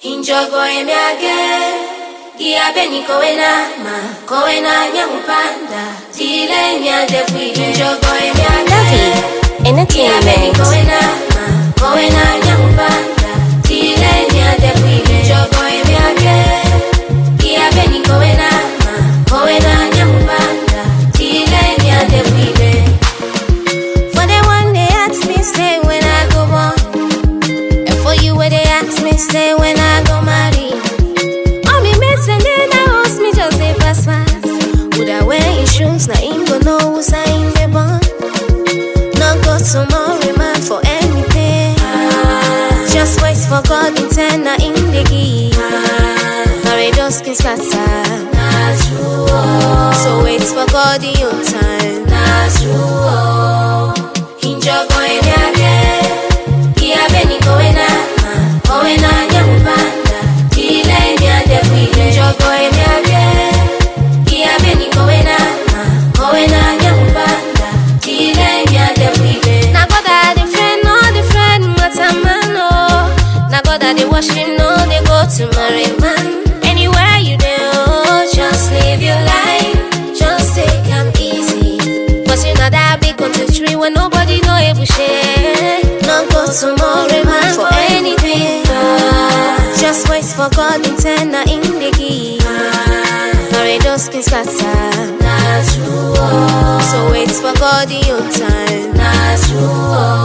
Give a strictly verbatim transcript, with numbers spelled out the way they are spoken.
Injogo emiage Giabeni kowena ma Kowena nyamupanda Tile miade fwi Injogo emiage Giabeni kowena ma Kowena nyamupanda Tile miade fwi Injogo emiage Giabeni kowena ma Kowena nyamupanda Tile miade fwi. For the one they ask me say when I go on, and for you where they ask me say when I go marry. All me mates and then I host me just they pass fast. Would I wear his shoes? Now him go know who's in the bond. Not got some more remand for anything. Ah. Just wait for God intent now in the key. Ah. Now they just can scatter. That's true. Oh. So wait for God in your time. That's true. Oh. Injogo emiage Giabeni kowena ma Kowena nyamupanda Tile miade fwi. Injogo emiage Giabeni kowena ma Kowena nyamupanda Tile miade fwi. Na God a the friend, no the friend matamano. Na God a the worship, no they go to marry man. Anywhere you do, just live your life. Just take them easy. Cause you know that big country when nobody know it will share. No go tomorrow man for anything. Ah. Just wait for God intent now in the key. Marry those can scatter. That's true. So wait for God in your time. That's true.